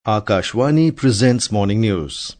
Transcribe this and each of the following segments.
Akashvani presents Morning News.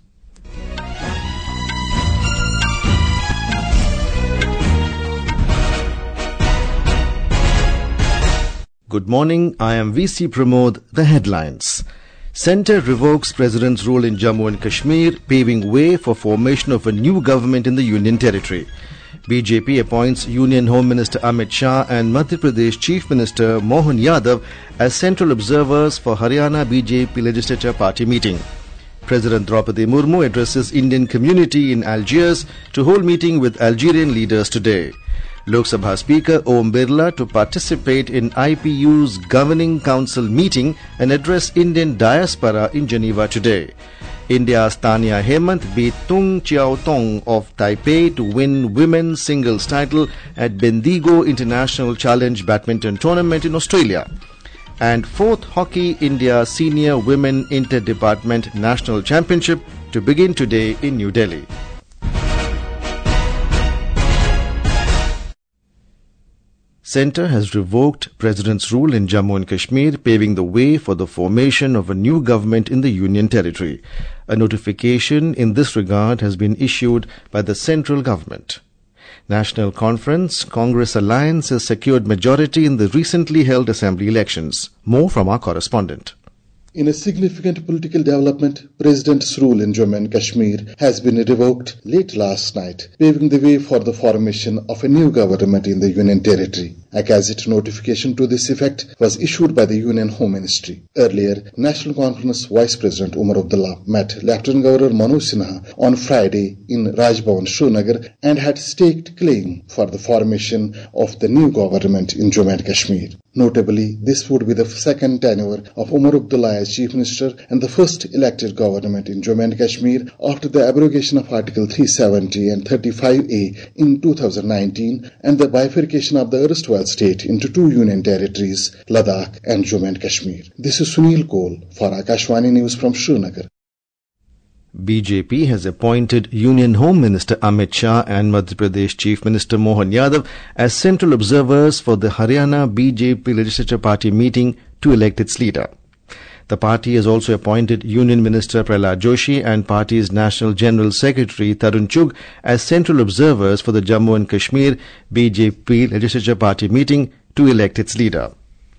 Good morning, I am VC Pramod. The headlines. Centre revokes President's rule in Jammu and Kashmir, paving way for formation of a new government in the Union Territory. BJP appoints Union Home Minister Amit Shah and Madhya Pradesh Chief Minister Mohan Yadav as central observers for Haryana BJP Legislature Party meeting. President Draupadi Murmu addresses Indian community in Algiers to hold meeting with Algerian leaders today. Lok Sabha Speaker Om Birla to participate in IPU's Governing Council meeting and address Indian diaspora in Geneva today. India's Tanya Hemant beat Tung Chiao Tong of Taipei to win women's singles title at Bendigo International Challenge Badminton Tournament in Australia. And 4th Hockey India Senior Women Inter-Department National Championship to begin today in New Delhi. Centre has revoked President's rule in Jammu and Kashmir, paving the way for the formation of a new government in the Union Territory. A notification in this regard has been issued by the central government. National Conference Congress Alliance has secured majority in the recently held assembly elections. More from our correspondent. In a significant political development, President's rule in Jammu and Kashmir has been revoked late last night, paving the way for the formation of a new government in the Union Territory. A Gazette notification to this effect was issued by the Union Home Ministry. Earlier, National Conference Vice President Umar Abdullah met Lieutenant Governor Manoj Sinha on Friday in Raj Bhavan, Srinagar, and had staked claim for the formation of the new government in Jammu and Kashmir. Notably, this would be the second tenure of Umar Abdullah as Chief Minister and the first elected government in Jammu and Kashmir after the abrogation of Article 370 and 35A in 2019 and the bifurcation of the erstwhile state into two union territories, Ladakh and Jammu and Kashmir. This is Sunil Kohl for Akashvani News from Srinagar. BJP has appointed Union Home Minister Amit Shah and Madhya Pradesh Chief Minister Mohan Yadav as central observers for the Haryana BJP Legislature Party meeting to elect its leader. The party has also appointed Union Minister Prahlad Joshi and party's National General Secretary Tarun Chugh as central observers for the Jammu and Kashmir BJP Legislature Party meeting to elect its leader.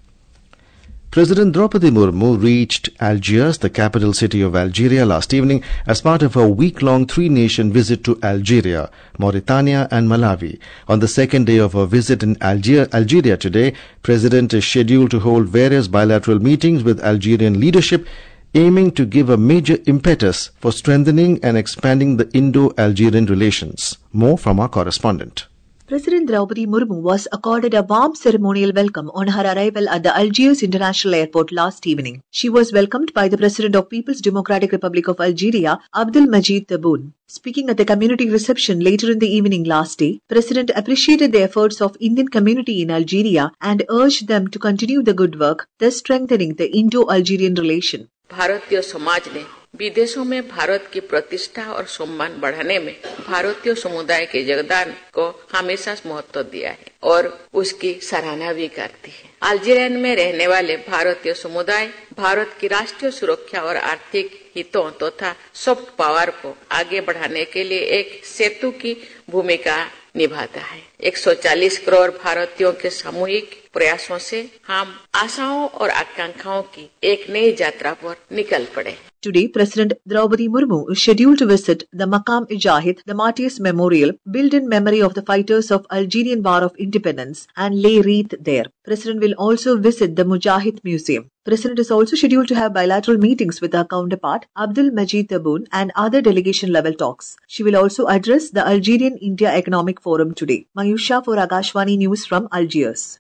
President Draupadi Murmu reached Algiers, the capital city of Algeria, last evening as part of her week-long three-nation visit to Algeria, Mauritania and Malawi. On the second day of her visit in Algeria today, President is scheduled to hold various bilateral meetings with Algerian leadership, aiming to give a major impetus for strengthening and expanding the Indo-Algerian relations. More from our correspondent. President Draupadi Murmu was accorded a warm ceremonial welcome on her arrival at the Algiers International Airport last evening. She was welcomed by the President of People's Democratic Republic of Algeria, Abdelmadjid Tebboune. Speaking at the community reception later in the evening last day, President appreciated the efforts of Indian community in Algeria and urged them to continue the good work, thus strengthening the Indo-Algerian relation. Bharatiya Samaj ने विदेशों में भारत की प्रतिष्ठा और सम्मान बढ़ाने में भारतीय समुदाय के योगदान को हमेशा महत्व दिया है और उसकी सराहना भी करती है। अल्जीरिया में रहने वाले भारतीय समुदाय भारत की राष्ट्रीय सुरक्षा और आर्थिक हितों तथा सॉफ्ट पावर को आगे बढ़ाने के लिए एक सेतु की भूमिका निभाता है। 140 करोड़ भारतीयों के सामूहिक प्रयासों से हम आशाओं और आकांक्षाओं की एक नई यात्रा पर निकल पड़े। Today, President Draupadi Murmu is scheduled to visit the Maqam-e-Jahid, the Martyrs Memorial, built in memory of the fighters of Algerian War of Independence, and lay wreath there. President will also visit the Mujahid Museum. President is also scheduled to have bilateral meetings with her counterpart, Abdelmadjid Tebboune, and other delegation-level talks. She will also address the Algerian India Economic Forum today. Mayusha for Akashvani News from Algiers.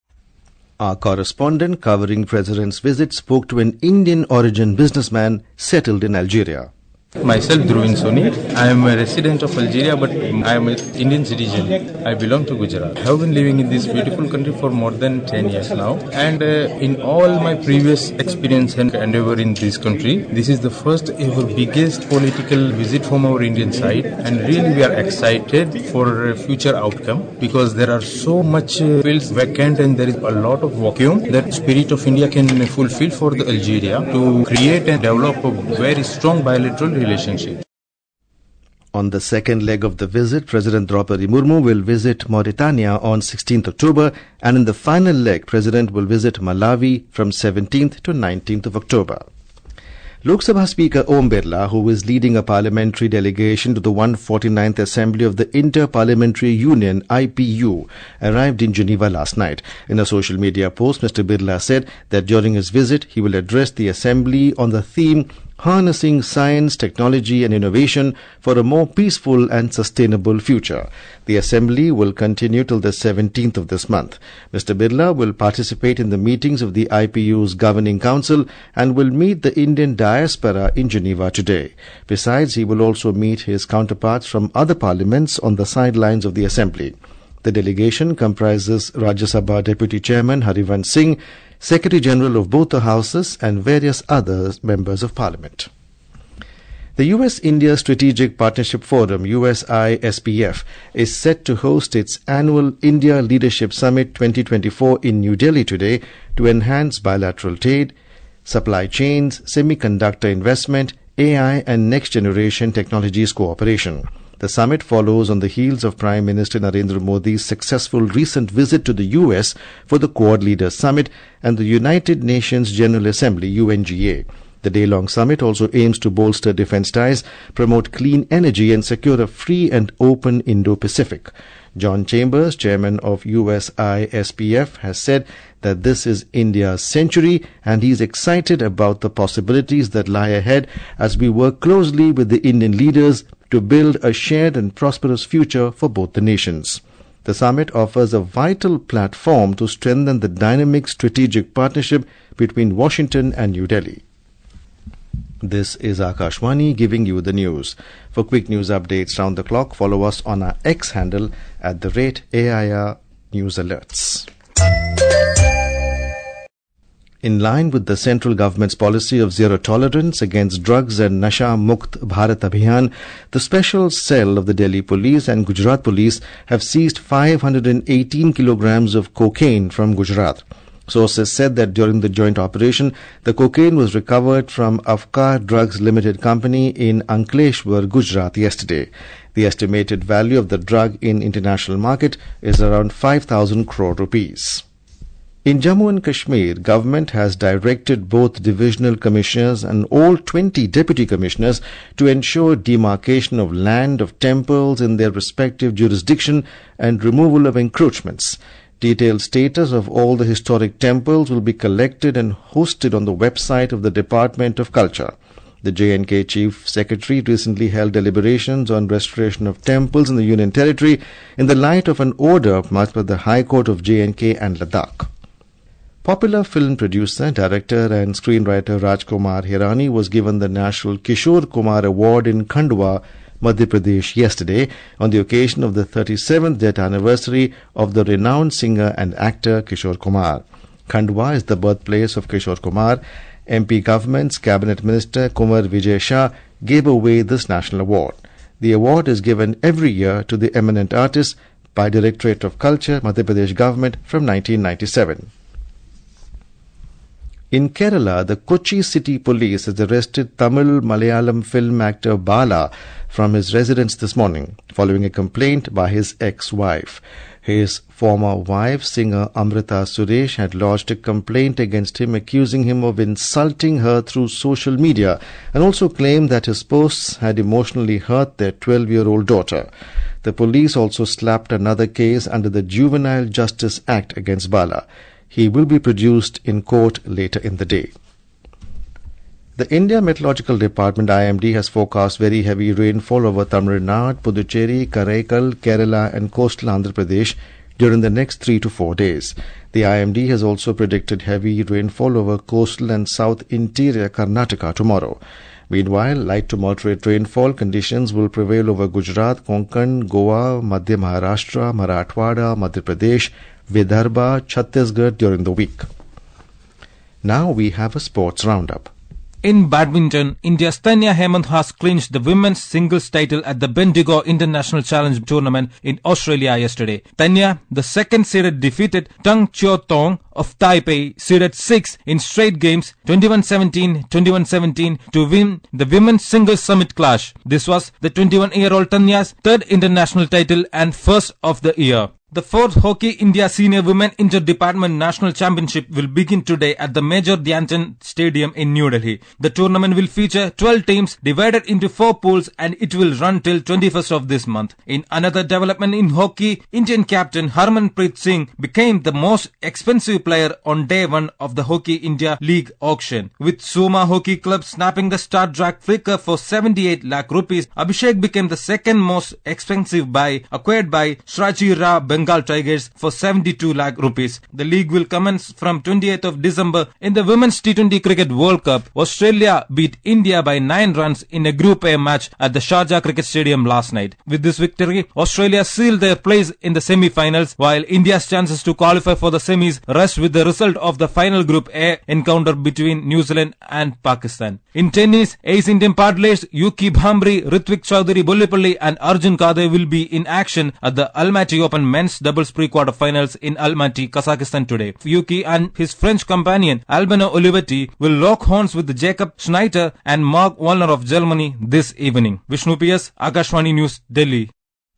Our correspondent covering President's visit spoke to an Indian origin businessman settled in Algeria. Myself, Dhruvin Soni. I am a resident of Algeria, but I am an Indian citizen. I belong to Gujarat. I have been living in this beautiful country for more than 10 years now. And in all my previous experience and endeavor in this country, this is the first ever biggest political visit from our Indian side. And really we are excited for a future outcome because there are so much fields vacant and there is a lot of vacuum that Spirit of India can fulfill for the Algeria to create and develop a very strong bilateral relationship. On the second leg of the visit, President Draupadi Murmu will visit Mauritania on 16th October, and in the final leg, President will visit Malawi from 17th to 19th of October. Lok Sabha Speaker Om Birla, who is leading a parliamentary delegation to the 149th Assembly of the Inter-Parliamentary Union (IPU), arrived in Geneva last night. In a social media post, Mr. Birla said that during his visit, he will address the Assembly on the theme Harnessing Science, Technology and Innovation for a More Peaceful and Sustainable Future. The Assembly will continue till the 17th of this month. Mr. Birla will participate in the meetings of the IPU's Governing Council and will meet the Indian diaspora in Geneva today. Besides, he will also meet his counterparts from other parliaments on the sidelines of the Assembly. The delegation comprises Rajya Sabha Deputy Chairman Harivansh Singh, Secretary General of both the houses and various other members of Parliament. The US-India Strategic Partnership Forum, USISPF, is set to host its annual India Leadership Summit 2024 in New Delhi today to enhance bilateral trade, supply chains, semiconductor investment, AI and next-generation technologies cooperation. The summit follows on the heels of Prime Minister Narendra Modi's successful recent visit to the US for the Quad Leaders Summit and the United Nations General Assembly, UNGA. The day-long summit also aims to bolster defense ties, promote clean energy and secure a free and open Indo-Pacific. John Chambers, chairman of USISPF, has said that this is India's century and he is excited about the possibilities that lie ahead as we work closely with the Indian leaders to build a shared and prosperous future for both the nations. The summit offers a vital platform to strengthen the dynamic strategic partnership between Washington and New Delhi. This is Akashwani giving you the news. For quick news updates round the clock, follow us on our X handle @AIR News Alerts. In line with the central government's policy of zero tolerance against drugs and Nasha Mukt Bharat Abhiyan, the special cell of the Delhi Police and Gujarat Police have seized 518 kilograms of cocaine from Gujarat. Sources said that during the joint operation, the cocaine was recovered from Afkar Drugs Limited Company in Ankleshwar, Gujarat yesterday. The estimated value of the drug in international market is around 5,000 crore rupees. In Jammu and Kashmir, government has directed both divisional commissioners and all 20 deputy commissioners to ensure demarcation of land of temples in their respective jurisdiction and removal of encroachments. Detailed status of all the historic temples will be collected and hosted on the website of the Department of Culture. The J&K Chief Secretary recently held deliberations on restoration of temples in the Union Territory in the light of an order passed by the High Court of J&K and Ladakh. Popular film producer, director and screenwriter Rajkumar Hirani was given the National Kishore Kumar Award in Khandwa, Madhya Pradesh yesterday on the occasion of the 37th death anniversary of the renowned singer and actor Kishore Kumar. Khandwa is the birthplace of Kishore Kumar. MP government's cabinet minister Kumar Vijay Shah gave away this national award. The award is given every year to the eminent artist by Directorate of Culture, Madhya Pradesh government from 1997. In Kerala, the Kochi City Police has arrested Tamil Malayalam film actor Bala from his residence this morning, following a complaint by his ex-wife. His former wife, singer Amrita Suresh, had lodged a complaint against him, accusing him of insulting her through social media, and also claimed that his posts had emotionally hurt their 12-year-old daughter. The police also slapped another case under the Juvenile Justice Act against Bala. He will be produced in court later in the day. The India Meteorological Department IMD has forecast very heavy rainfall over Tamil Nadu, Puducherry, Karaikal, Kerala and coastal Andhra Pradesh during the next 3 to 4 days. The IMD has also predicted heavy rainfall over coastal and south interior Karnataka tomorrow. Meanwhile, light to moderate rainfall conditions will prevail over Gujarat, Konkan, Goa, Madhya Maharashtra, Marathwada, Madhya Pradesh, Vidarbha, Chhattisgarh during the week. Now we have a sports roundup. In badminton, India's Tanya Hemant has clinched the women's singles title at the Bendigo International Challenge tournament in Australia yesterday. Tanya, the second-seeded, defeated Tung Chio Tong of Taipei, seeded 6 in straight games, 21-17, 21-17, to win the women's singles summit clash. This was the 21-year-old Tanya's third international title and first of the year. The 4th Hockey India Senior Women Inter-Department National Championship will begin today at the Major Dhyan Chand Stadium in New Delhi. The tournament will feature 12 teams divided into 4 pools and it will run till 21st of this month. In another development in hockey, Indian captain Harmanpreet Singh became the most expensive player on day 1 of the Hockey India League auction. With Suma Hockey Club snapping the start drag flicker for 78 lakh rupees, Abhishek became the second most expensive buy, acquired by Srajira Bengal Tigers for 72 lakh rupees. The league will commence from 28th of December. In the Women's T20 Cricket World Cup, Australia beat India by 9 runs in a Group A match at the Sharjah Cricket Stadium last night. With this victory, Australia sealed their place in the semi-finals, while India's chances to qualify for the semis rest with the result of the final Group A encounter between New Zealand and Pakistan. In tennis, ace Indian paddlers Yuki Bhamri, Ritwik Chowdhury Bollipalli and Arjun Kade will be in action at the Almaty Open men's doubles pre-quarterfinals in Almaty, Kazakhstan today. Yuki and his French companion Albano Olivetti will lock horns with Jacob Schneider and Mark Wallner of Germany this evening. Vishnu P.S., Akashvani News, Delhi.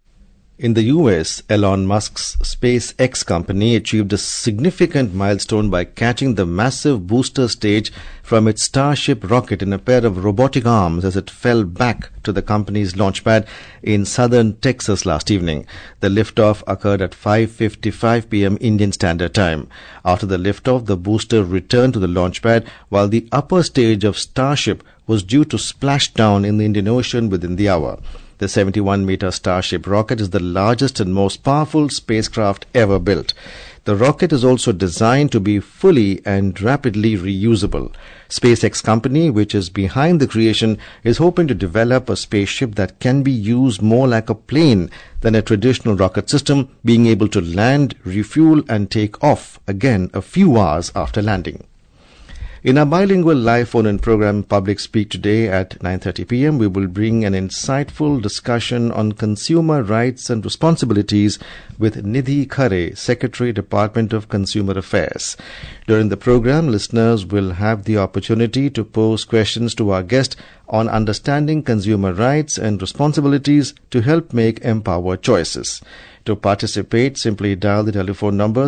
In the US, Elon Musk's SpaceX company achieved a significant milestone by catching the massive booster stage from its Starship rocket in a pair of robotic arms as it fell back to the company's launch pad in southern Texas last evening. The liftoff occurred at 5:55 p.m. Indian Standard Time. After the liftoff, the booster returned to the launch pad while the upper stage of Starship was due to splash down in the Indian Ocean within the hour. The 71-meter Starship rocket is the largest and most powerful spacecraft ever built. The rocket is also designed to be fully and rapidly reusable. SpaceX company, which is behind the creation, is hoping to develop a spaceship that can be used more like a plane than a traditional rocket system, being able to land, refuel and take off again a few hours after landing. In our bilingual live phone-in program Public Speak today at 9:30 p.m., we will bring an insightful discussion on consumer rights and responsibilities with Nidhi Khare, Secretary, Department of Consumer Affairs. During the program, listeners will have the opportunity to pose questions to our guest on understanding consumer rights and responsibilities to help make empowered choices. To participate, simply dial the telephone number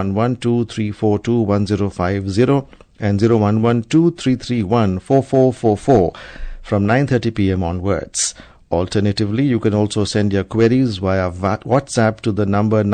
01123421050 and 01123314444 from 9:30 p.m. onwards. Alternatively, you can also send your queries via WhatsApp to the number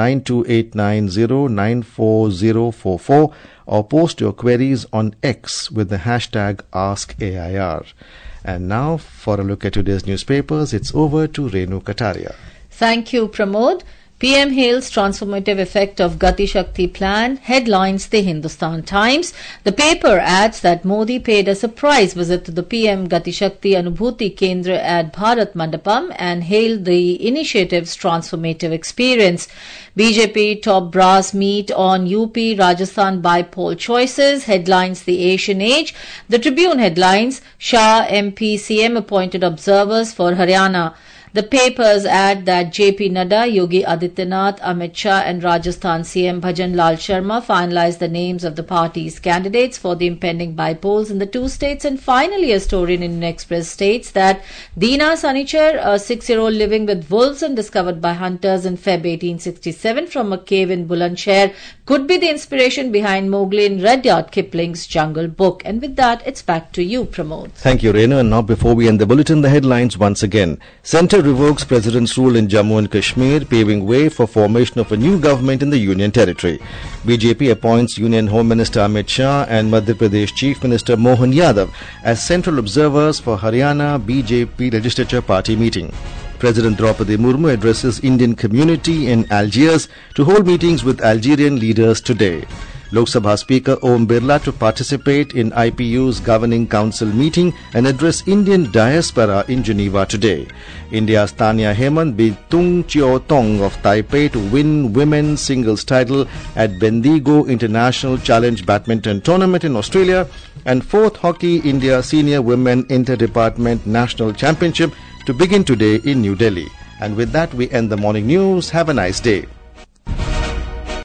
92890940044 or post your queries on X with the hashtag AskAIR. And now, for a look at today's newspapers, it's over to Renu Kataria. Thank you, Pramod. PM hails transformative effect of Gati Shakti plan, headlines the Hindustan Times. The paper adds that Modi paid a surprise visit to the PM Gati Shakti Anubhuti Kendra at Bharat Mandapam and hailed the initiative's transformative experience. BJP top brass meet on UP Rajasthan by-poll choices, headlines the Asian Age. The Tribune headlines Shah MP CM appointed observers for Haryana. The papers add that JP Nadda, Yogi Adityanath, Amit Shah and Rajasthan CM Bhajan Lal Sharma finalized the names of the party's candidates for the impending by-polls in the two states. And finally, a story in Indian Express states that Deena Sanichar, a 6-year-old living with wolves and discovered by hunters in Feb 1867 from a cave in Bulandshahr, could be the inspiration behind Mowgli in Rudyard Kipling's Jungle Book. And with that, it's back to you, Pramod. Thank you, Renu. And now, before we end the bulletin, the headlines once again. Centre revokes President's rule in Jammu and Kashmir, paving way for formation of a new government in the Union Territory. BJP appoints Union Home Minister Amit Shah and Madhya Pradesh Chief Minister Mohan Yadav as central observers for Haryana BJP Legislature Party meeting. President Draupadi Murmu addresses Indian community in Algiers to hold meetings with Algerian leaders today. Lok Sabha Speaker Om Birla to participate in IPU's Governing Council meeting and address Indian diaspora in Geneva today. India's Tanya Hemant beat Tung Chio Tong of Taipei to win women's singles title at Bendigo International Challenge Badminton Tournament in Australia, and 4th Hockey India Senior Women Inter-Department National Championship to begin today in New Delhi. And with that, we end the morning news. Have a nice day.